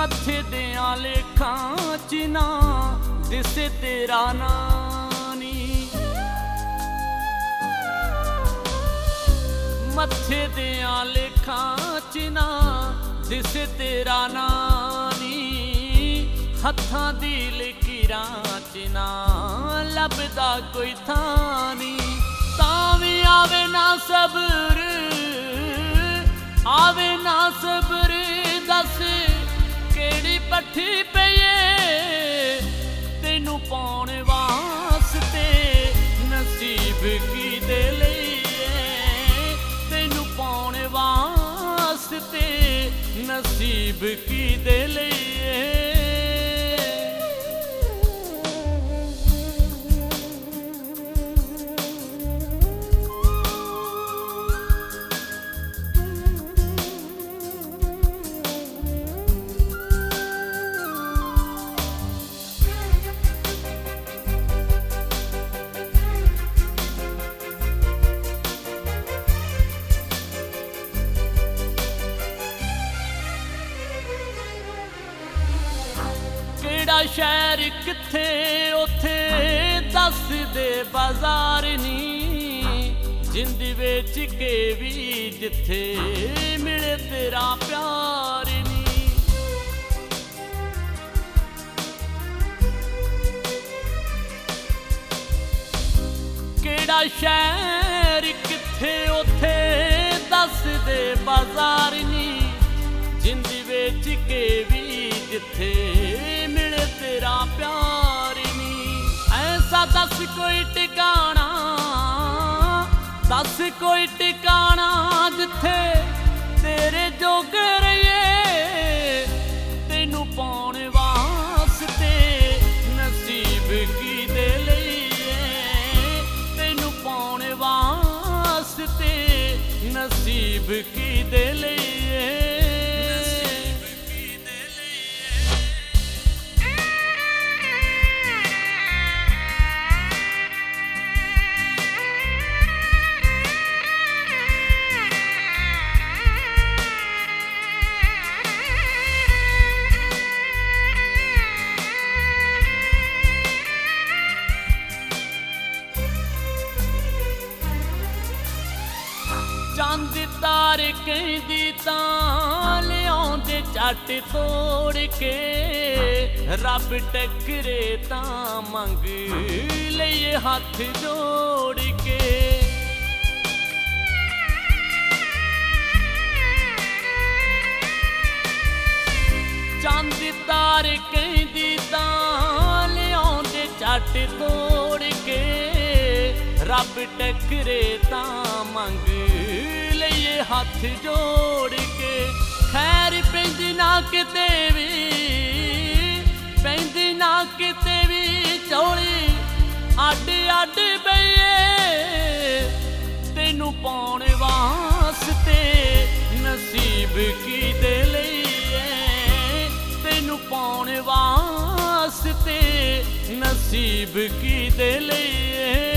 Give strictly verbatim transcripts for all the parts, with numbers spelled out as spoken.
ਮੱਥੇ ਦਿਆਂ ਲੇਖਾਂ ਚ ਨਾ ਦਿਸੇ ਤੇਰਾ ਨਾਂ ਨੀ, ਮੱਥੇ ਦਿਆਂ ਲੇਖਾਂ ਚ ਨਾ ਦਿਸੇ ਤੇਰਾ ਨਾਂ ਨੀ, ਹੱਥਾਂ ਦੀ ਲਕੀਰਾਂ ਚ ਨਾ ਲੱਭਦਾ ਕੋਈ ਥਾਂ ਨੀ। ਤਾਂ ਵੀ ਆਵੇ ਨਾ ਸਬਰ, ਆਵੇ ਨਾ ਸਬਰ, ਦੱਸ ਕਿਹੜੀ ਪੱਠੀ ਪਈਏ ਤੈਨੂੰ ਪਾਉਣ ਵਾਸਤੇ, ਨਸੀਬ ਕਿਹਦੇ ਲਈ ਏ ਤੈਨੂੰ ਪਾਉਣ ਵਾਸਤੇ, ਨਸੀਬ ਕਿਹਦੇ ਲਈ ਏ। ਕਿਹੜਾ ਸ਼ਹਿਰ ਕਿੱਥੇ ਉੱਥੇ ਦੱਸ ਦੇ ਬਾਜ਼ਾਰ ਨੀ, ਜਿੰਦ ਵੇਚ ਕੇ ਵੀ ਜਿੱਥੇ ਮਿਲੇ ਤੇਰਾ ਪਿਆਰ ਨੀ। ਕਿਹੜਾ ਸ਼ਹਿਰ ਕਿੱਥੇ ਉੱਥੇ ਦੱਸ ਦੇ ਬਾਜ਼ਾਰ ਨੀ, ਜਿੰਦ ਵੇਚ ਕੇ ਵੀ ਜਿੱਥੇ ਮਿਲੇ ਤੇਰਾ ਪਿਆਰ ਨੀ। ਐਸਾ ਦੱਸ ਕੋਈ ਟਿਕਾਣਾ, ਦੱਸ ਕੋਈ ਟਿਕਾਣਾ ਜਿੱਥੇ ਤੇਰੇ ਜੋਗੇ ਰਹੀਏ ਤੈਨੂੰ ਪਾਉਣ ਵਾਸਤੇ, ਨਸੀਬ ਕਿਹਦੇ ਲਈ ਏ ਤੈਨੂੰ ਪਾਉਣ ਵਾਸਤੇ, ਨਸੀਬ ਕਿਹਦੇ ਲਈ ਏ। ਚੰਦ ਤਾਰੇ ਕਹਿੰਦੀ ਤਾਂ ਲਿਆਉਂਦੇ ਝੱਟ ਤੋੜ ਕੇ, ਰੱਬ ਟੱਕਰੇ ਤਾਂ ਮੰਗ ਲਈਏ ਹੱਥ ਜੋੜ ਕੇ। ਚੰਦ ਤਾਰੇ ਕਹਿੰਦੀ ਤਾਂ ਲਿਆਉਂਦੇ ਝੱਟ ਤੋੜ ਕੇ, ਰੱਬ ਟੱਕਰੇ ਤਾਂ ਮੰਗ ਲਈਏ ਹੱਥ ਜੋੜ ਕੇ। ਖੈਰ ਪੈਂਦੀ ਨਾ ਕਿਤੇ ਵੀ, ਪੈਂਦੀ ਨਾ ਕਿਤੇ ਵੀ ਝੋਲੀ ਅੱਡ ਅੱਡ ਬਈਏ ਤੈਨੂੰ ਪਾਉਣ ਵਾਸਤੇ, ਨਸੀਬ ਕਿਹਦੇ ਲਈ ਏ ਤੈਨੂੰ ਪਾਉਣ ਵਾਸਤੇ, ਨਸੀਬ ਕਿਹਦੇ ਲਈ ਏ।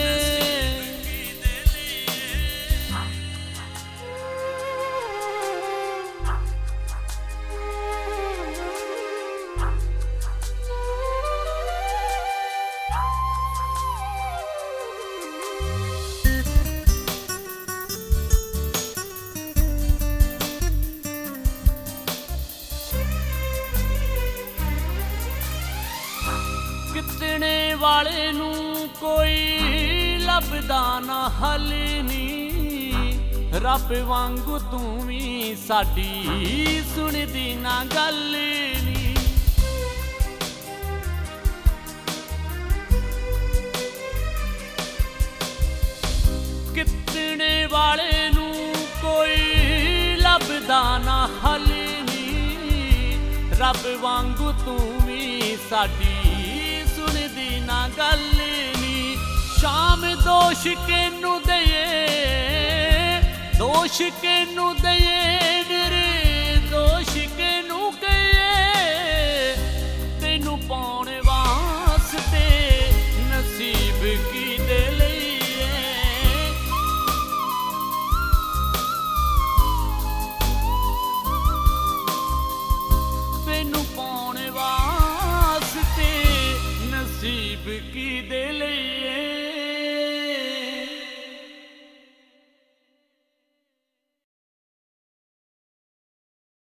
ਕਿਤਨੇ ਵਾਲੇ ਨੂੰ ਕੋਈ ਲੱਭਦਾ ਨਾ ਹੱਲ ਨੀ, ਰੱਬ ਵਾਂਗੂ ਤੂੰ ਵੀ ਸਾਡੀ ਸੁਣਦੀ ਨਾ ਗੱਲ ਨੀ। ਕਿਤਨੇ ਵਾਲੇ ਨੂੰ ਕੋਈ ਲੱਭਦਾ ਨਾ ਹੱਲ ਨੀ, ਰੱਬ ਵਾਂਗੂ ਤੂੰ ਵੀ ਸਾਡੀ ਸੁਣਦੀ ਨਾ ਗੱਲ ਨੀ। ਸ਼ਾਮ ਦੋਸ਼ ਕਿਹਨੂੰ ਦਈਏ, ਦੋਸ਼ ਕਿਹਨੂੰ ਦਈਏ